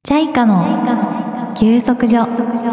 チャイカの休息所。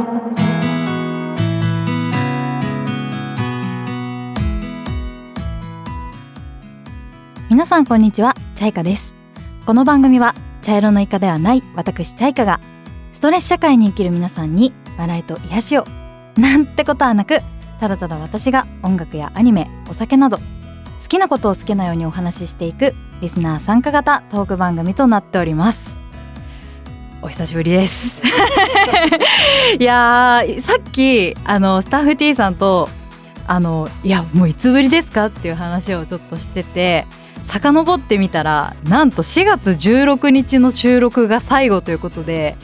皆さんこんにちは、チャイカです。この番組は茶色のイカではない私チャイカがストレス社会に生きる皆さんに笑いと癒しをなんてことはなく、ただただ私が音楽やアニメ、お酒など好きなことを好きなようにお話ししていくリスナー参加型トーク番組となっております。お久しぶりですいやー、さっきスタッフ T さんといやもういつぶりですかっていう話をちょっとしてて、遡ってみたらなんと4月16日の収録が最後ということで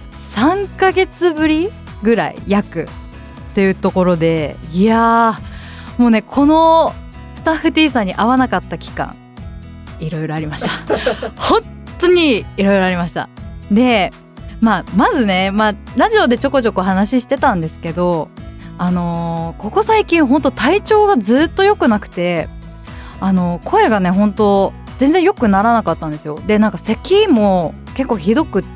3ヶ月ぶりぐらい約というところで、いやーもうね、このスタッフ T さんに会わなかった期間いろいろありました本当にいろいろありました。で、まずね、ラジオでちょこちょこ話してたんですけど、ここ最近本当体調がずっと良くなくて、声がね本当全然良くならなかったんですよ。で、なんか咳も結構ひどくって、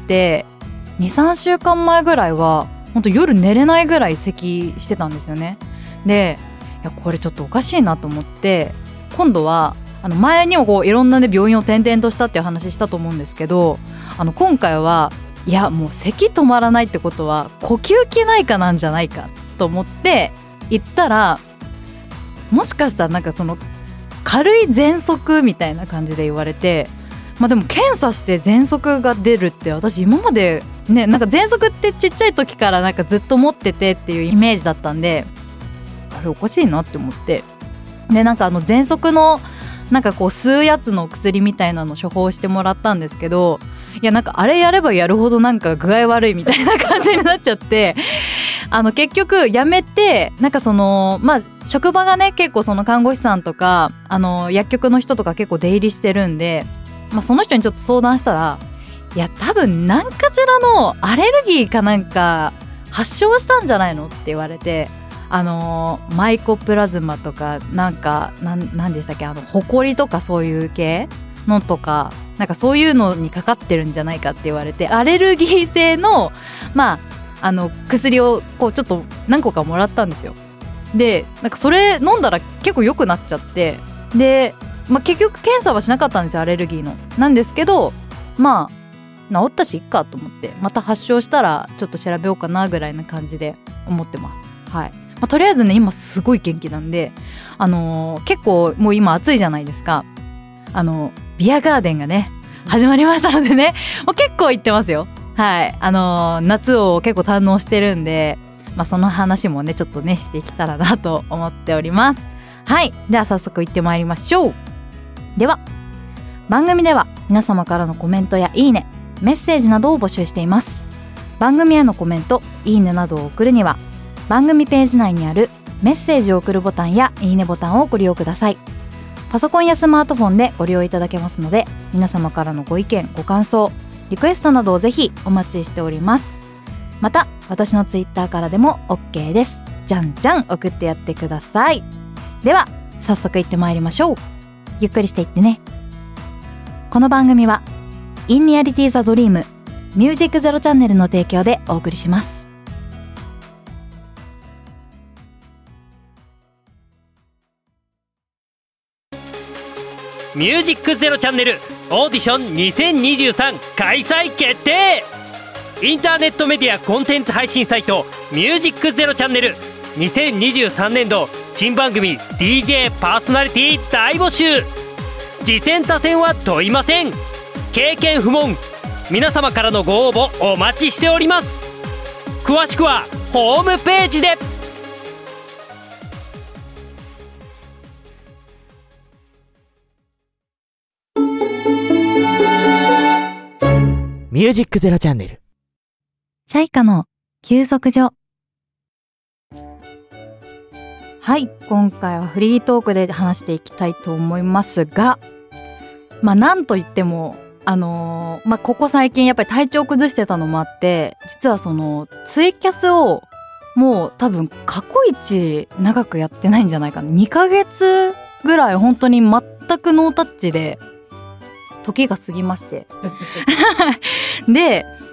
2,3 週間前ぐらいは本当夜寝れないぐらい咳してたんですよね。で、いやこれちょっとおかしいなと思って、今度は前にもこういろんな、ね、病院を転々としたっていう話したと思うんですけど、今回はいやもう咳止まらないってことは呼吸器内科なんじゃないかと思って行ったら、もしかしたらなんかその軽い喘息みたいな感じで言われて、でも検査して喘息が出るって私今までね、なんか喘息ってちっちゃい時からなんかずっと持っててっていうイメージだったんで、あれおかしいなって思って、でなんか喘息のなんかこう吸うやつの薬みたいなの処方してもらったんですけど、いやなんかあれやればやるほどなんか具合悪いみたいな感じになっちゃって結局やめて、なんかその職場がね結構その看護師さんとか薬局の人とか結構出入りしてるんで、その人にちょっと相談したら、いや多分何かしらのアレルギーかなんか発症したんじゃないのって言われて、マイコプラズマとかなんでしたっけ、ホコリとかそういう系のとか、なんかそういうのにかかってるんじゃないかって言われて、アレルギー性の薬をこうちょっと何個かもらったんですよ。でなんかそれ飲んだら結構良くなっちゃって、で、結局検査はしなかったんですよ、アレルギーのなんですけど、治ったしいっかと思って、また発症したらちょっと調べようかなぐらいな感じで思ってます。はい。とりあえずね今すごい元気なんで、結構もう今暑いじゃないですか。ビアガーデンがね始まりましたのでね、もう結構行ってますよ。はい。夏を結構堪能してるんで、その話もねちょっとねしていけたらなと思っております。はい。じゃあ早速行ってまいりましょう。では番組では皆様からのコメントやいいね、メッセージなどを募集しています。番組へのコメント、いいねなどを送るには番組ページ内にあるメッセージを送るボタンやいいねボタンをご利用ください。パソコンやスマートフォンでご利用いただけますので、皆様からのご意見、ご感想、リクエストなどをぜひお待ちしております。また私のツイッターからでも OK です。じゃんじゃん送ってやってください。では早速いってまいりましょう。ゆっくりしていってね。この番組はインリアリティザドリームミュージックゼロチャンネルの提供でお送りします。 ミュージックゼロチャンネルオーディション2023開催決定。インターネットメディアコンテンツ配信サイトミュージックゼロチャンネル2023年度新番組 DJ パーソナリティ大募集。次戦他戦は問いません。経験不問。皆様からのご応募お待ちしております。詳しくはホームページで。ミュージックゼロチャンネルチャイカの休息所。はい、今回はフリートークで話していきたいと思いますが、なんといってもここ最近やっぱり体調崩してたのもあって、実はそのツイキャスをもう多分過去一長くやってないんじゃないかな。2ヶ月ぐらい本当に全くノータッチで時が過ぎましてで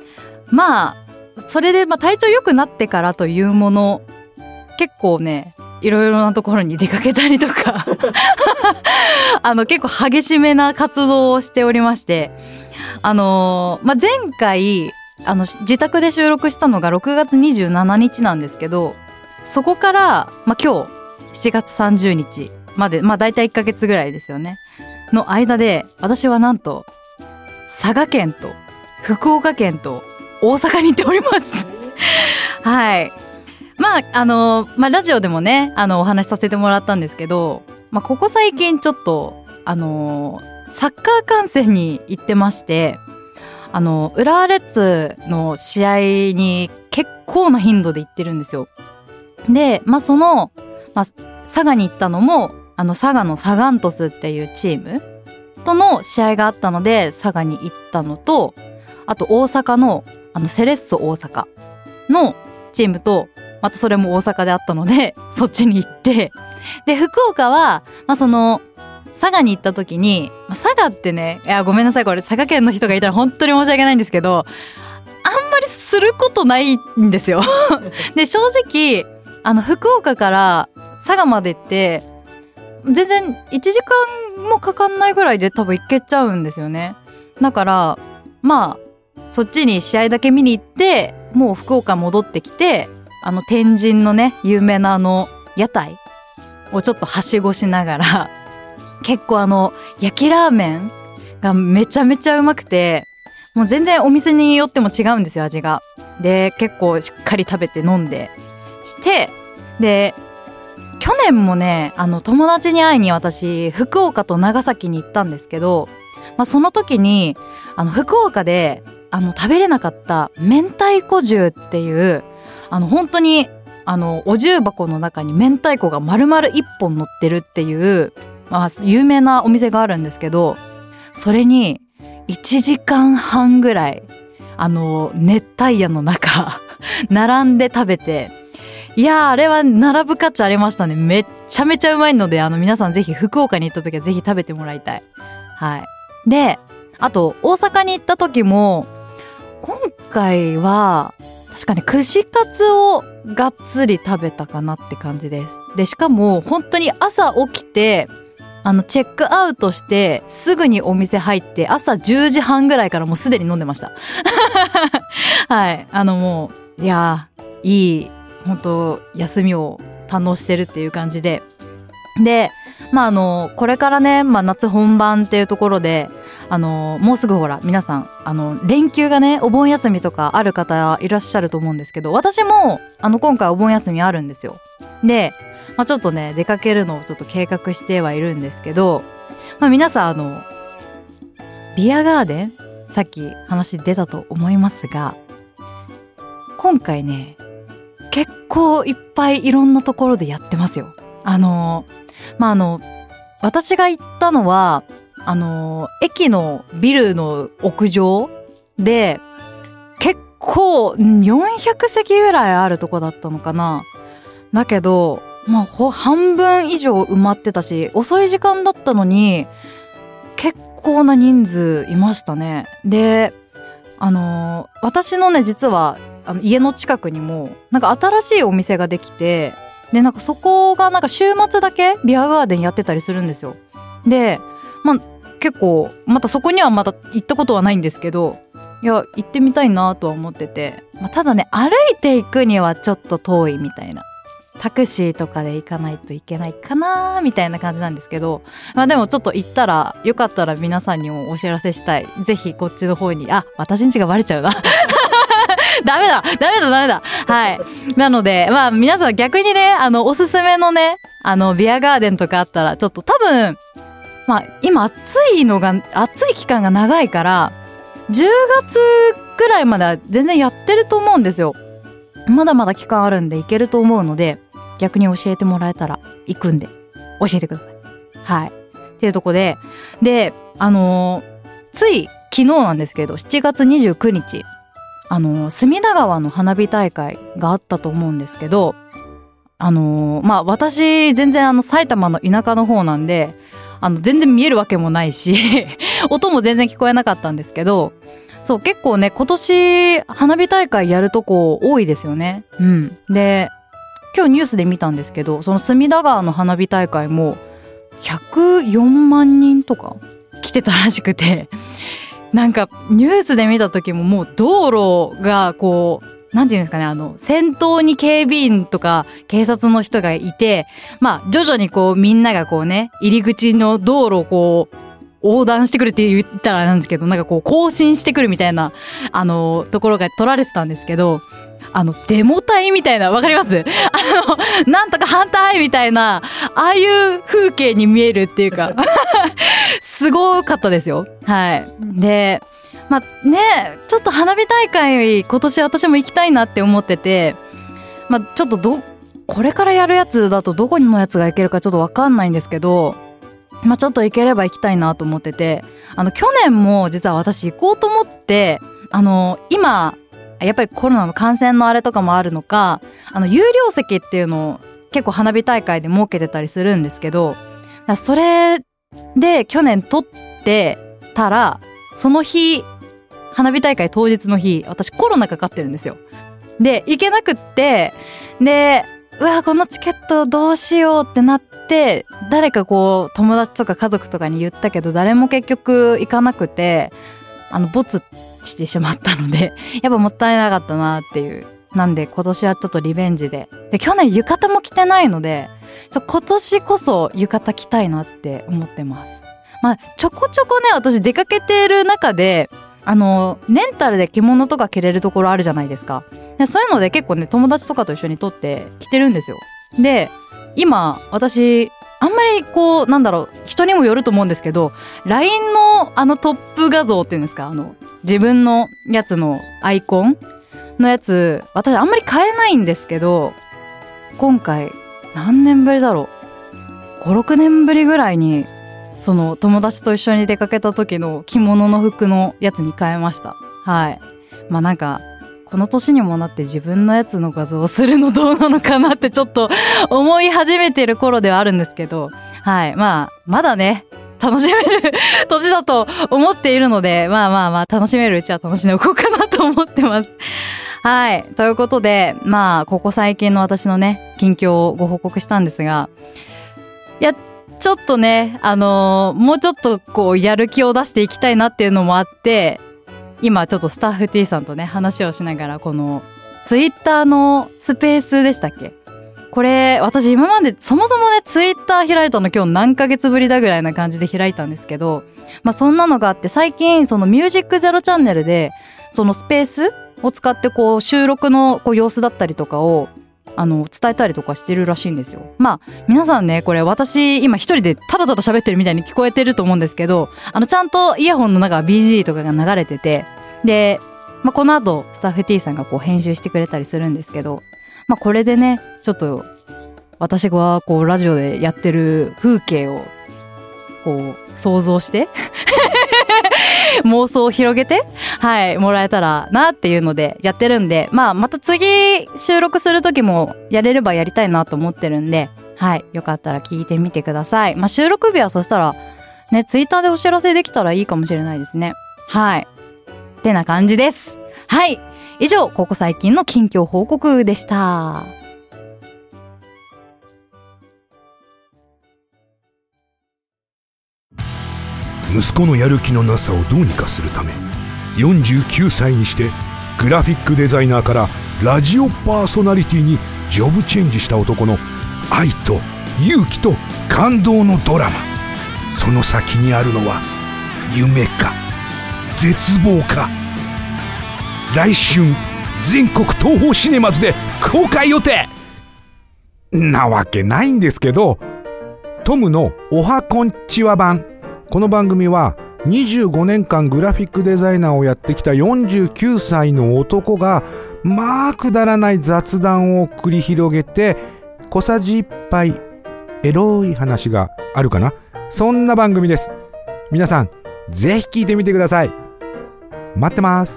まあそれで体調良くなってからというもの、結構ねいろいろなところに出かけたりとか結構激しめな活動をしておりまして、前回自宅で収録したのが6月27日なんですけど、そこから、今日7月30日まで、だいたい1ヶ月ぐらいですよねの間で、私はなんと佐賀県と福岡県と大阪に行っておりますはい。ラジオでもねお話しさせてもらったんですけど、ここ最近ちょっとサッカー観戦に行ってまして、浦和レッズの試合に結構な頻度で行ってるんですよ。で佐賀に行ったのも佐賀のサガン鳥栖っていうチームとの試合があったので佐賀に行ったのと、あと大阪のセレッソ大阪のチームとまたそれも大阪であったのでそっちに行って、で福岡は佐賀に行った時に、佐賀ってね、いやごめんなさい、これ佐賀県の人がいたら本当に申し訳ないんですけど、あんまりすることないんですよで正直福岡から佐賀までって全然1時間もかかんないぐらいで多分行けちゃうんですよね。だからそっちに試合だけ見に行って、もう福岡戻ってきて天神のね有名な屋台をちょっとはしごしながら結構焼きラーメンがめちゃめちゃうまくて、もう全然お店によっても違うんですよ、味が。で結構しっかり食べて飲んでして、で去年もね友達に会いに私福岡と長崎に行ったんですけど、その時に福岡で食べれなかった明太子重っていう本当にお重箱の中に明太子が丸々1本乗ってるっていう、有名なお店があるんですけど、それに1時間半ぐらい熱帯夜の中並んで食べて、いやーあれは並ぶ価値ありましたね。めっちゃめちゃうまいので皆さんぜひ福岡に行った時はぜひ食べてもらいたい。はい。であと大阪に行った時も今回は確かに串カツをがっつり食べたかなって感じです。でしかも本当に朝起きてチェックアウトしてすぐにお店入って朝10時半ぐらいからもうすでに飲んでましたはいもういやいい本当休みを堪能してるっていう感じで、これからね、夏本番っていうところでもうすぐほら皆さん連休がねお盆休みとかある方いらっしゃると思うんですけど、私も今回お盆休みあるんですよ。でちょっとね出かけるのをちょっと計画してはいるんですけど、皆さんビアガーデンさっき話出たと思いますが、今回ね結構いっぱいいろんなところでやってますよ。私が行ったのは駅のビルの屋上で結構400席ぐらいあるとこだったのかな。だけど半分以上埋まってたし、遅い時間だったのに結構な人数いましたね。で私のね実は家の近くにも新しいお店ができて、でそこが週末だけビアガーデンやってたりするんですよ。で結構またそこにはまだ行ったことはないんですけど、いや行ってみたいなとは思ってて、ただね歩いて行くにはちょっと遠いみたいな、タクシーとかで行かないといけないかなみたいな感じなんですけど、でもちょっと行ったらよかったら皆さんにもお知らせしたい。ぜひこっちの方に、私ん家がバレちゃうなダメだはい。なので皆さん逆にねおすすめのねビアガーデンとかあったらちょっと多分今暑い期間が長いから10月ぐらいまでは全然やってると思うんですよ。まだまだ期間あるんで行けると思うので、逆に教えてもらえたら行くんで教えてください。はいっていうとこでつい昨日なんですけど7月29日隅田川の花火大会があったと思うんですけど、私全然埼玉の田舎の方なんで全然見えるわけもないし音も全然聞こえなかったんですけど、 そう結構ね今年花火大会やるとこ多いですよね。で今日ニュースで見たんですけど、その隅田川の花火大会も104万人とか来てたらしくて、なんかニュースで見た時ももう道路がこうなんていうんですかね、先頭に警備員とか警察の人がいて、まあ徐々にこうみんながこうね入り口の道路をこう横断してくるって言ったらなんですけど、なんかこう更新してくるみたいなところが取られてたんですけど、デモ隊みたいな、わかります？なんとか反対みたいな、ああいう風景に見えるっていうかすごかったですよ。はい。で、まあね、ちょっと花火大会今年私も行きたいなって思ってて、まあちょっとこれからやるやつだとどこのやつが行けるかちょっとわかんないんですけど、まあちょっと行ければ行きたいなと思ってて、去年も実は私行こうと思って、今やっぱりコロナの感染のあれとかもあるのか、有料席っていうのを結構花火大会で設けてたりするんですけど、それで去年取ってたら、その日花火大会当日の日私コロナかかってるんですよ。で行けなくって、でうわこのチケットどうしようってなって、誰かこう友達とか家族とかに言ったけど誰も結局行かなくて、ボツしてしまったのでやっぱもったいなかったなっていう。なんで今年はちょっとリベンジで去年浴衣も着てないので、今年こそ浴衣着たいなって思ってます。まあちょこちょこね私出かけてる中でレンタルで着物とか着れるところあるじゃないですか。でそういうので結構ね友達とかと一緒に撮って着てるんですよ。で今私あんまりこうなんだろう、人にもよると思うんですけど LINE のトップ画像っていうんですか、自分のやつのアイコンのやつ私あんまり変えないんですけど、今回何年ぶりだろう、5、6年ぶりぐらいにその友達と一緒に出かけた時の着物の服のやつに変えました。はい。まあなんかこの年にもなって自分のやつの画像をするのどうなのかなってちょっと思い始めてる頃ではあるんですけど、はい。まあまだね楽しめる年だと思っているので、まあ楽しめるうちは楽しんでおこうかなと思ってます。はい。ということで、まあここ最近の私のね近況をご報告したんですが、いやちょっとねもうちょっとこうやる気を出していきたいなっていうのもあって、今ちょっとスタッフ T さんとね話をしながら、このツイッターのスペースでしたっけ、これ私今までそもそもねツイッター開いたの今日何ヶ月ぶりだぐらいな感じで開いたんですけど、まあそんなのがあって、最近そのミュージックゼロチャンネルでそのスペースを使ってこう収録のこう様子だったりとかを伝えたりとかしてるらしいんですよ。まあ皆さんねこれ私今一人でただただ喋ってるみたいに聞こえてると思うんですけど、ちゃんとイヤホンの中 BG とかが流れてて、で、まあ、この後スタッフ T さんがこう編集してくれたりするんですけど、まあこれでねちょっと私がこうラジオでやってる風景をこう想像して妄想を広げてはいもらえたらなっていうのでやってるんで、まあまた次収録する時もやれればやりたいなと思ってるんで、はいよかったら聞いてみてください。まあ収録日はそしたらねツイッターでお知らせできたらいいかもしれないですね。はいってな感じです。はい以上ここ最近の近況報告でした。 息子のやる気のなさをどうにかするため49歳にしてグラフィックデザイナーからラジオパーソナリティにジョブチェンジした男の愛と勇気と感動のドラマ、その先にあるのは夢か絶望か。来春全国東宝シネマズで公開予定なわけないんですけど、トムのおはこんちは版。この番組は25年間グラフィックデザイナーをやってきた49歳の男がまあくだらない雑談を繰り広げて小さじ1杯エロい話があるかな、そんな番組です。皆さんぜひ聞いてみてください。待ってます。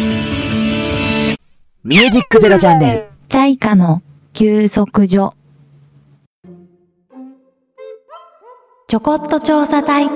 ミュージックゼロチャンネルチャイカの休息所。 ちょこっと調査隊。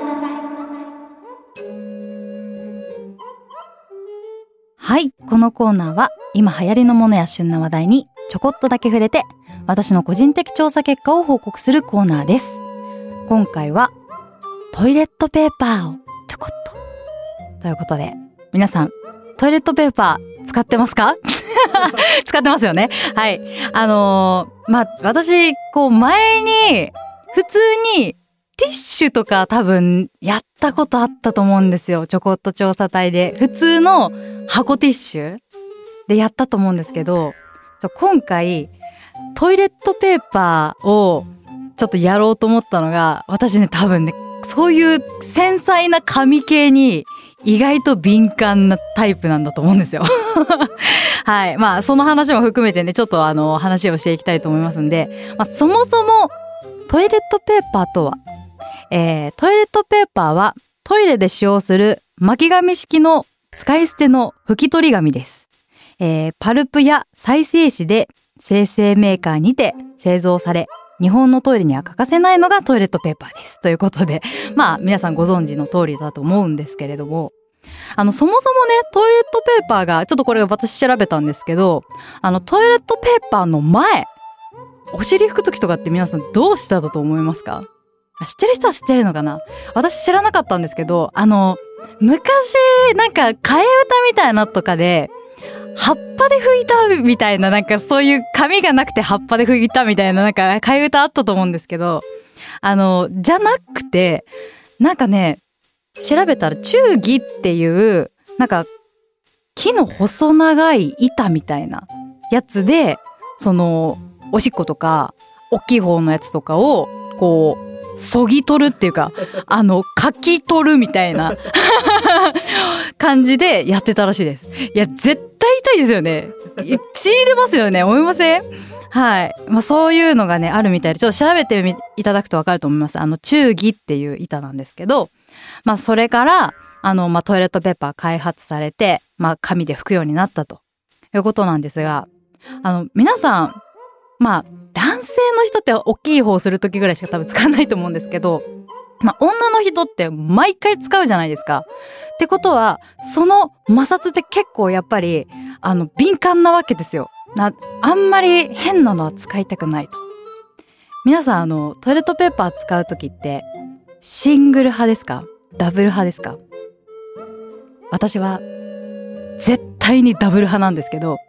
はい、このコーナーは今流行りのものや旬な話題にちょこっとだけ触れて私の個人的調査結果を報告するコーナーです。今回はトイレットペーパーをちょこっとということで、皆さんトイレットペーパー使ってますか？使ってますよね。はい。私前に普通にティッシュとか多分やったことあったと思うんですよ。ちょこっと調査隊で普通の箱ティッシュでやったと思うんですけど、今回トイレットペーパーをちょっとやろうと思ったのが、私ね多分ねそういう繊細な紙系に意外と敏感なタイプなんだと思うんですよ。はい。その話も含めてね、ちょっと話をしていきたいと思いますんで、そもそもトイレットペーパーとは、トイレットペーパーはトイレで使用する巻き紙式の使い捨ての拭き取り紙です。パルプや再生紙で生成メーカーにて製造され、日本のトイレには欠かせないのがトイレットペーパーです。ということで、皆さんご存知の通りだと思うんですけれども、そもそもね、トイレットペーパーが、ちょっとこれ私調べたんですけど、トイレットペーパーの前、お尻拭くときとかって皆さんどうしてたと思いますか？知ってる人は知ってるのかな？私知らなかったんですけど、昔、なんか、替え歌みたいなのとかで、葉っぱで拭いたみたいな、なんかそういう紙がなくて葉っぱで拭いたみたいな、なんか替え歌あったと思うんですけど、じゃなくて、なんかね、調べたら忠義っていう、なんか木の細長い板みたいなやつで、おしっことか、大きい方のやつとかを、そぎ取るっていうか、かき取るみたいな感じでやってたらしいです。いや、絶対痛いですよね。血出ますよね。思いません？はい。そういうのがね、あるみたいで、ちょっと調べていただくとわかると思います。忠義っていう板なんですけど、それから、トイレットペーパー開発されて、紙で拭くようになったということなんですが、皆さん、男性の人って大きい方するときぐらいしか多分使わないと思うんですけど、女の人って毎回使うじゃないですか。ってことは、その摩擦って結構やっぱり、敏感なわけですよ。あんまり変なのは使いたくないと。皆さん、トイレットペーパー使うときって、シングル派ですか？ダブル派ですか？私は、絶対にダブル派なんですけど、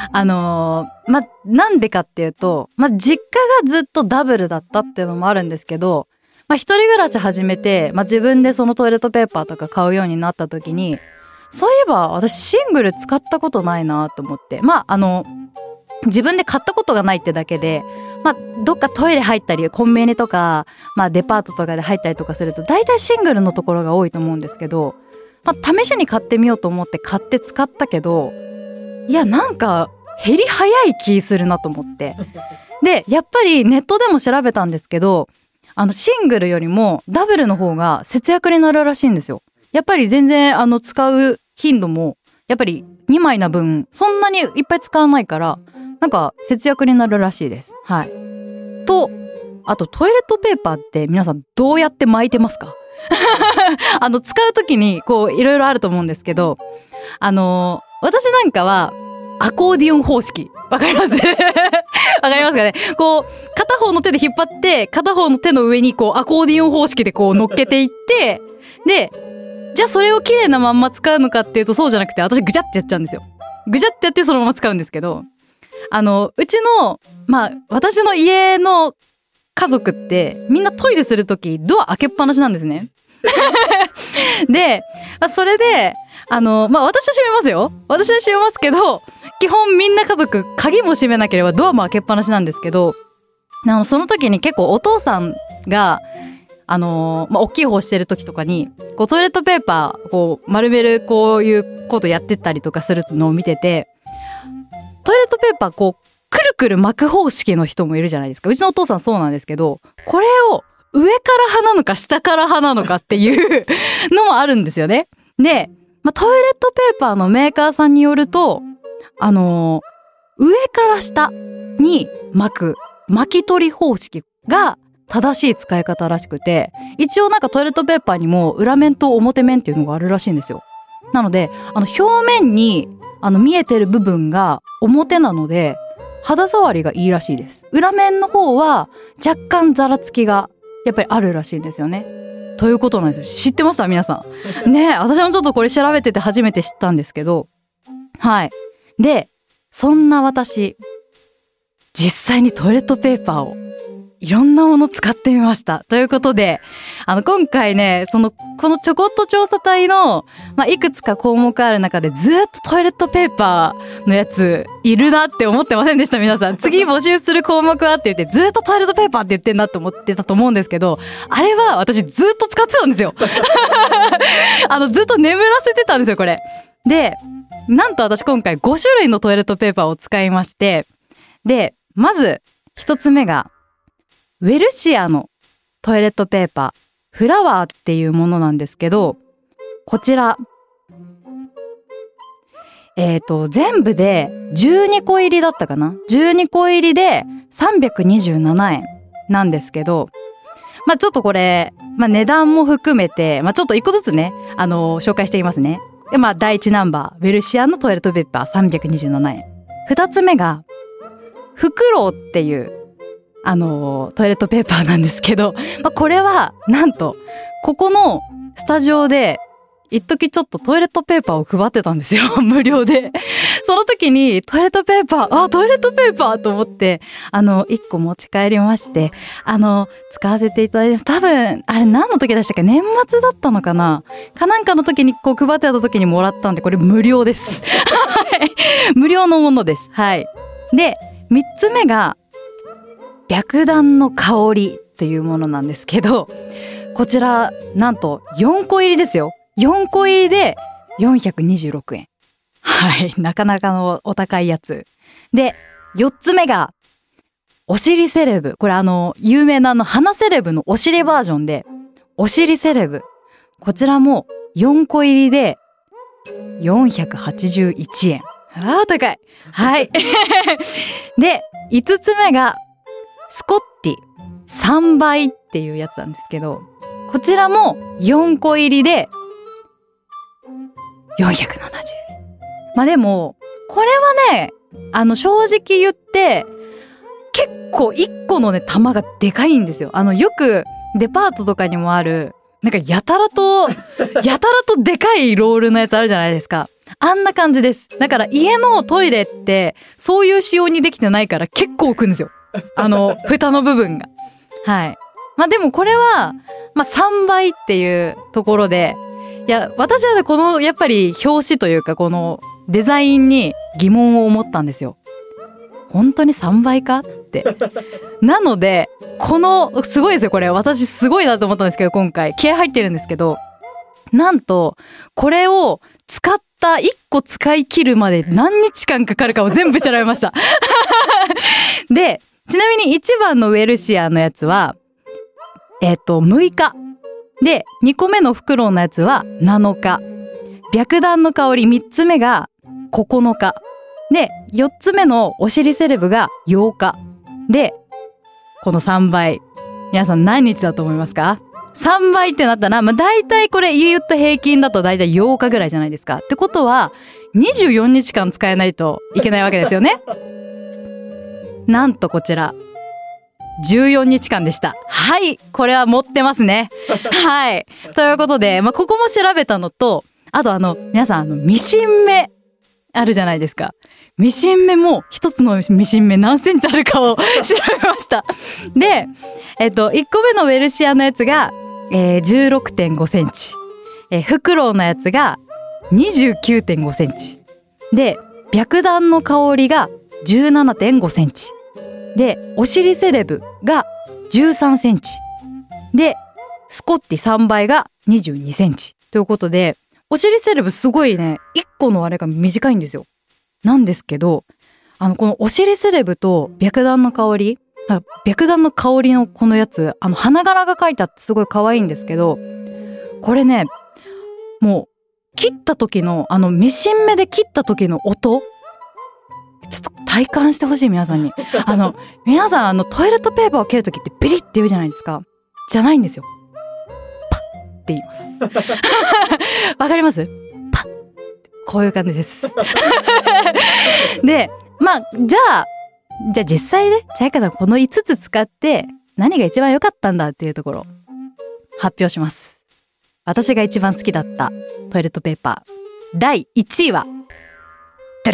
なんでかっていうと、実家がずっとダブルだったっていうのもあるんですけど、一人暮らし始めて、自分でそのトイレットペーパーとか買うようになった時に、そういえば私シングル使ったことないなと思って、自分で買ったことがないってだけで、どっかトイレ入ったり、コンビニとか、デパートとかで入ったりとかすると、大体シングルのところが多いと思うんですけど、試しに買ってみようと思って買って使ったけど、いや、なんか、減り早い気するなと思って。で、やっぱりネットでも調べたんですけど、シングルよりもダブルの方が節約になるらしいんですよ。やっぱり全然、使う頻度も、やっぱり2枚な分、そんなにいっぱい使わないから、なんか節約になるらしいです。はい。と、あとトイレットペーパーって皆さんどうやって巻いてますか？使うときに、いろいろあると思うんですけど、私なんかは、アコーディオン方式。わかります？わかりますかね？片方の手で引っ張って、片方の手の上に、アコーディオン方式で乗っけていって、で、じゃあそれを綺麗なまんま使うのかっていうとそうじゃなくて、私ぐちゃってやっちゃうんですよ。ぐちゃってやってそのまま使うんですけど、うちの、私の家の家族って、みんなトイレするとき、ドア開けっぱなしなんですね。で、それで、私は閉めますよ。私は閉めますけど、基本みんな家族、鍵も閉めなければドアも開けっぱなしなんですけど、その時に結構お父さんが、大きい方してる時とかに、トイレットペーパー、丸めるこういうことやってったりとかするのを見てて、トイレットペーパー、くるくる巻く方式の人もいるじゃないですか。うちのお父さんそうなんですけど、これを上から派なのか下から派なのかっていうのもあるんですよね。で、トイレットペーパーのメーカーさんによると、上から下に巻く巻き取り方式が正しい使い方らしくて、一応なんかトイレットペーパーにも裏面と表面っていうのがあるらしいんですよ。なので表面に見えてる部分が表なので肌触りがいいらしいです。裏面の方は若干ザラつきがやっぱりあるらしいんですよね。ということなんですよ。知ってました皆さんね。私もちょっとこれ調べてて初めて知ったんですけど、はい。でそんな私、実際にトイレットペーパーをいろんなもの使ってみました。ということで、今回ね、このちょこっと調査隊の、いくつか項目ある中でずっとトイレットペーパーのやついるなって思ってませんでした皆さん。次募集する項目はって言ってずっとトイレットペーパーって言ってんなって思ってたと思うんですけど、あれは私ずっと使ってたんですよ。ずっと眠らせてたんですよ、これ。で、なんと私今回5種類のトイレットペーパーを使いまして、で、まず一つ目が、ウェルシアのトイレットペーパーフラワーっていうものなんですけど、こちら全部で12個入りだったかな。12個入りで327円なんですけど、ちょっとこれ、値段も含めて、ちょっと一個ずつね、紹介していますね。第1ナンバーウェルシアのトイレットペーパー327円。2つ目がフクロウっていうトイレットペーパーなんですけど、これはなんとここのスタジオで一時ちょっとトイレットペーパーを配ってたんですよ無料で。その時にトイレットペーパーと思って1個持ち帰りまして、使わせていただいて、多分あれ何の時でしたっけ、年末だったのかななんかの時にこう配ってた時にもらったんで、これ無料です無料のものです。はい。で3つ目が白檀の香りというものなんですけど、こちらなんと4個入りですよ。4個入りで426円。はい、なかなかのお高いやつで、4つ目がお尻セレブ。これ有名な花セレブのお尻バージョンで、お尻セレブ、こちらも4個入りで481円。高い。はいで5つ目がスコッティ3倍っていうやつなんですけど、こちらも4個入りで470円。でもこれはね、正直言って結構1個のね玉がでかいんですよ。よくデパートとかにもあるなんかやたらとでかいロールのやつあるじゃないですか。あんな感じです。だから家のトイレってそういう仕様にできてないから結構浮くんですよ。蓋の部分が。はい。でもこれは、3倍っていうところで、いや、私はね、この、やっぱり表紙というか、このデザインに疑問を思ったんですよ。本当に3倍かって。なので、すごいですよ、これ。私すごいなと思ったんですけど、今回。気合入ってるんですけど、なんと、これを使った1個使い切るまで何日間かかるかを全部調べました。で、ちなみに1番のウェルシアのやつは、6日。で、2個目のフクロウのやつは7日。白檀の香り3つ目が9日。で、4つ目のお尻セレブが8日。で、この3倍。皆さん何日だと思いますか？ 3 倍ってなったら、だいたいこれ言った平均だとだいたい8日ぐらいじゃないですか。ってことは、24日間使えないといけないわけですよね。なんとこちら、14日間でした。はい。これは持ってますね。はい。ということで、ここも調べたのと、あと皆さんミシン目あるじゃないですか。ミシン目も一つのミシン目何センチあるかを調べました。で、1個目のウェルシアのやつが、16.5 センチ。フクロウのやつが 29.5 センチ。で、白檀の香りが 17.5 センチ。で、お尻セレブが13センチ。で、スコッティ3倍が22センチ。ということで、お尻セレブすごいね、1個のあれが短いんですよ。なんですけど、このお尻セレブと白檀の香り、白檀の香りのこのやつ、花柄が描いてあってすごい可愛いんですけど、これね、もう、切った時の、ミシン目で切った時の音、ちょっと体感してほしい、皆さんに。皆さんトイレットペーパーを切るときってビリって言うじゃないですか。じゃないんですよ。パッって言います。わかります？パッ。こういう感じです。で、じゃあ実際ね、チャイカさんこの5つ使って何が一番良かったんだっていうところ発表します。私が一番好きだったトイレットペーパー第1位はチ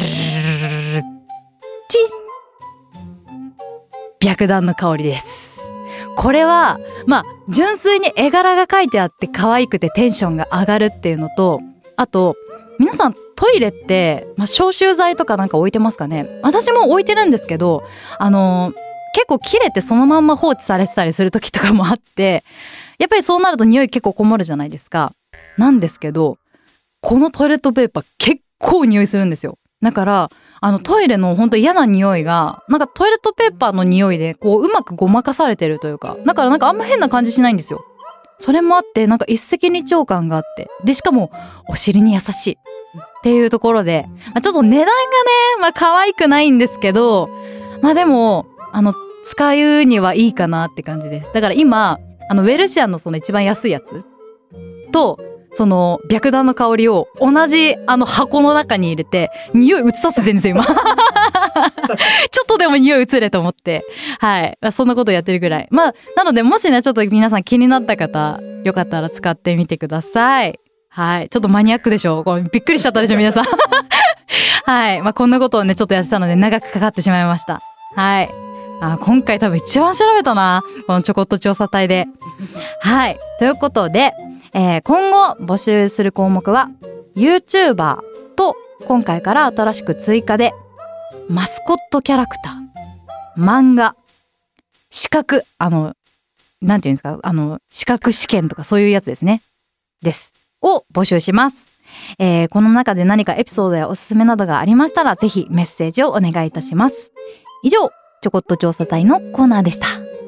ン、白檀の香りです。これは純粋に絵柄が描いてあって可愛くてテンションが上がるっていうのと、あと皆さんトイレって消臭剤とかなんか置いてますかね。私も置いてるんですけど、結構切れてそのまんま放置されてたりする時とかもあって、やっぱりそうなると匂い結構こもるじゃないですか。なんですけど、このトイレットペーパー結構匂いするんですよ。だからトイレのほんと嫌な匂いがなんかトイレットペーパーの匂いでこううまくごまかされてるというか、だからなんかあんま変な感じしないんですよ。それもあってなんか一石二鳥感があって、でしかもお尻に優しいっていうところで、ちょっと値段がね可愛くないんですけど、でも使うにはいいかなって感じです。だから今ウェルシアンのその一番安いやつとその白檀の香りを同じ箱の中に入れて匂い移させてるんですよ今。ちょっとでも匂い移れと思って、はい、そんなことやってるぐらい。なのでもしねちょっと皆さん気になった方よかったら使ってみてください。はい、ちょっとマニアックでしょ、これびっくりしちゃったでしょ皆さん。はい、こんなことをねちょっとやってたので長くかかってしまいました。はい、今回多分一番調べたな、このちょこっと調査隊で。はい、ということで、今後募集する項目は YouTuber と、今回から新しく追加でマスコットキャラクター、漫画、資格、なんていうんですか、資格試験とかそういうやつですねですを募集します。この中で何かエピソードやおすすめなどがありましたらぜひメッセージをお願いいたします。以上、ちょこっと調査隊のコーナーでした。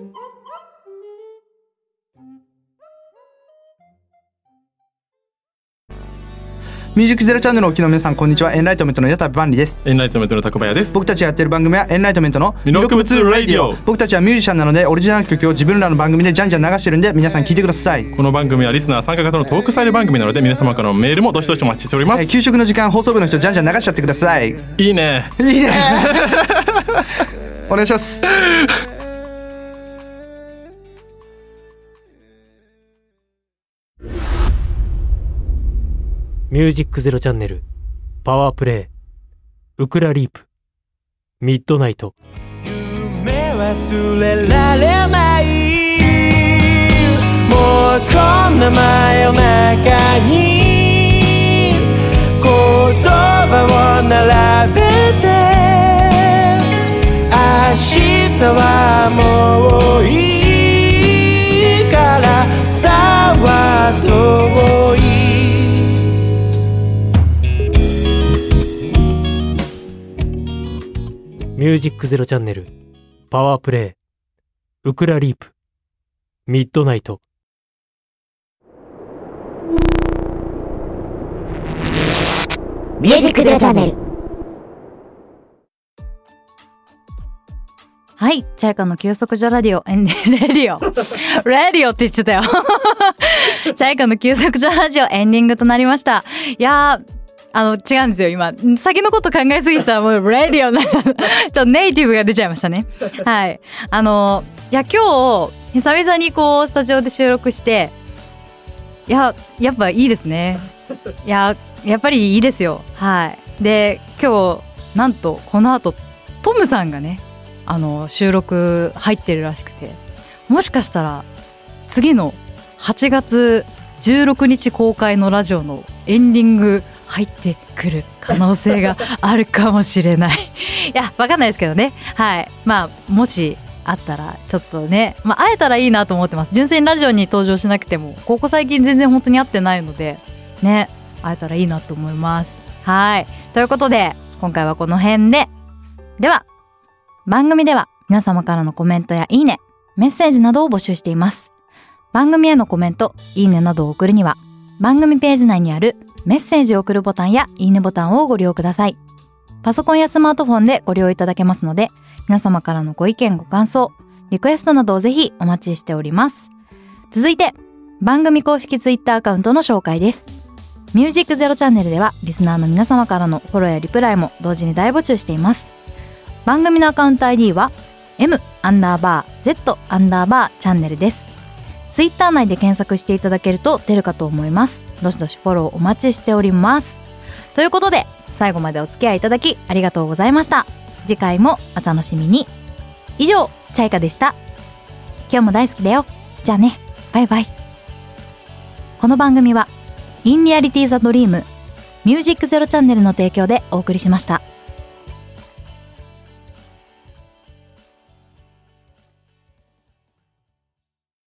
ミュージックゼロチャンネルをお聞きの皆さん、こんにちは。エンライトメントの矢田万里です。 エンライトメントの高林です。 僕たちがやってる番組はエンライトメントの魅力物ラディオ。 僕たちはミュージシャンなのでオリジナル曲を自分らの番組でじゃんじゃん流してるんで、皆さん聞いてください。 この番組はリスナー参加型のトークスタイル番組なので、皆様からのメールもどしどしお待ちしております。 給食の時間、放送部の人じゃんじゃん流しちゃってください。 いいねいいねお願いします。 ミュージックゼロチャンネル、パワープレイ、ウクラリープ、ミッドナイト。 夢忘れられない、もうこんな真夜中に言葉を並べて、明日はもういいからさは遠い。 ミュージックゼロチャンネル、パワープレイ、ウクラリープ、ミッドナイト。 ミュージックゼロチャンネル。 はい、チャイカの休息所ラディオ、レディオって言っちゃったよ。チャイカの休息所ラジオエンディングとなりました。いやー、違うんですよ。今先のこと考えすぎてたらもうレディオになっちゃった。ちょっとネイティブが出ちゃいましたね。はい。いや今日久々にこうスタジオで収録して、やっぱいいですね。やっぱりいいですよ。はい。で今日なんとこの後トムさんがね収録入ってるらしくて、もしかしたら次の8月16日公開のラジオのエンディング入ってくる可能性があるかもしれない。いやわかんないですけどね。はい、もしあったらちょっとね、会えたらいいなと思ってます。純粋にラジオに登場しなくても、ここ最近全然本当に会ってないのでね、会えたらいいなと思います。はい、ということで今回はこの辺で。では番組では皆様からのコメントやいいね、メッセージなどを募集しています。番組へのコメント、いいねなどを送るには番組ページ内にあるメッセージを送るボタンやいいねボタンをご利用ください。 パソコンやスマートフォンでご利用いただけますので、皆様からのご意見ご感想、リクエストなどをぜひお待ちしております。続いて番組公式ツイッターアカウントの紹介です。ミュージックゼロチャンネルではリスナーの皆様からのフォローやリプライも同時に大募集しています。番組のアカウント ID は M_Z_ チャンネルです。ツイッター内で検索していただけると出るかと思います。どしどしフォローお待ちしております。ということで最後までお付き合いいただきありがとうございました。次回もお楽しみに。以上、チャイカでした。今日も大好きだよ。じゃあね、バイバイ。この番組はインリアリティザドリームミュージックゼロチャンネルの提供でお送りしました。